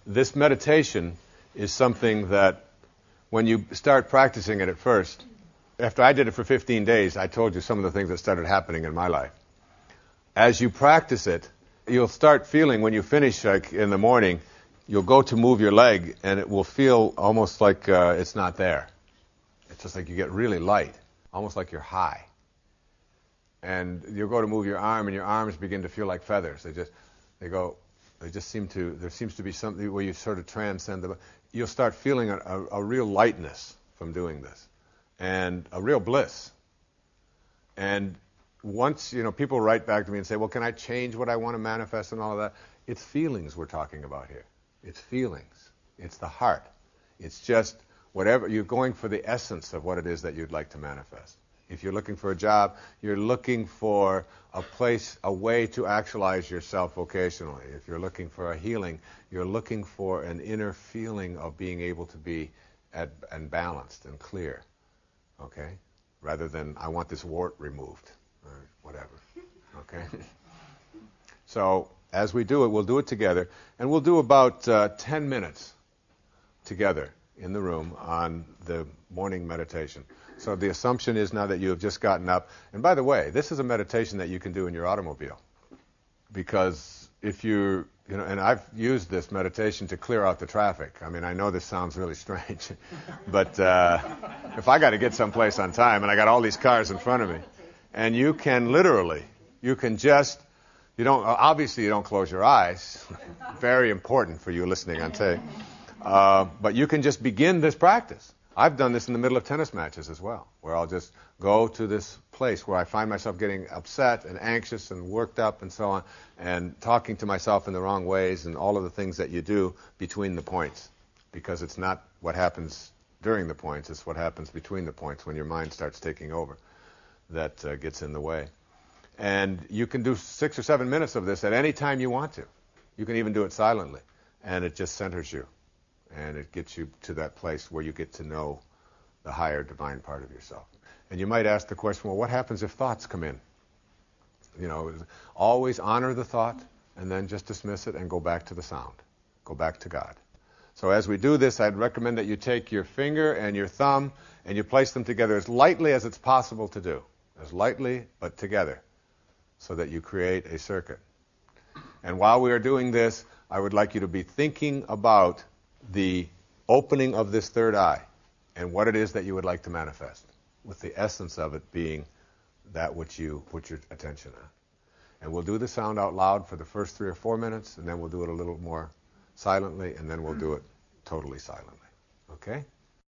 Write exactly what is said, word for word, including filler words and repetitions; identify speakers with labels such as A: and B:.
A: this meditation is something that when you start practicing it at first, after I did it for fifteen days, I told you some of the things that started happening in my life. As you practice it, you'll start feeling when you finish, like in the morning, you'll go to move your leg and it will feel almost like uh, it's not there. It's just like you get really light, almost like you're high. And you'll go to move your arm and your arms begin to feel like feathers. They just, they go, they just seem to, there seems to be something where you sort of transcend the, you'll start feeling a, a, a real lightness from doing this and a real bliss. And once, you know, people write back to me and say, well, can I change what I want to manifest and all of that? It's feelings we're talking about here. It's feelings. It's the heart. It's just whatever, you're going for the essence of what it is that you'd like to manifest. If you're looking for a job, you're looking for a place, a way to actualize yourself vocationally. If you're looking for a healing, you're looking for an inner feeling of being able to be at, and balanced and clear, okay? Rather than, I want this wart removed, or whatever, okay? So, as we do it, we'll do it together, and we'll do about uh, ten minutes together in the room on the morning meditation. So the assumption is now that you have just gotten up. And by the way, this is a meditation that you can do in your automobile. Because if you, you know, and I've used this meditation to clear out the traffic. I mean, I know this sounds really strange. But uh, if I got to get someplace on time and I got all these cars in front of me, and you can literally, you can just, you don't, obviously you don't close your eyes. Very important for you listening on tape. Uh, but you can just begin this practice. I've done this in the middle of tennis matches as well, where I'll just go to this place where I find myself getting upset and anxious and worked up and so on, and talking to myself in the wrong ways and all of the things that you do between the points, because it's not what happens during the points, it's what happens between the points when your mind starts taking over that uh, gets in the way. And you can do six or seven minutes of this at any time you want to. You can even do it silently, and it just centers you. And it gets you to that place where you get to know the higher divine part of yourself. And you might ask the question, well, what happens if thoughts come in? You know, always honor the thought and then just dismiss it and go back to the sound. Go back to God. So as we do this, I'd recommend that you take your finger and your thumb and you place them together as lightly as it's possible to do. As lightly, but together, so that you create a circuit. And while we are doing this, I would like you to be thinking about the opening of this third eye and what it is that you would like to manifest, with the essence of it being that which you put your attention on. And we'll do the sound out loud for the first three or four minutes, and then we'll do it a little more silently, and then we'll do it totally silently. Okay?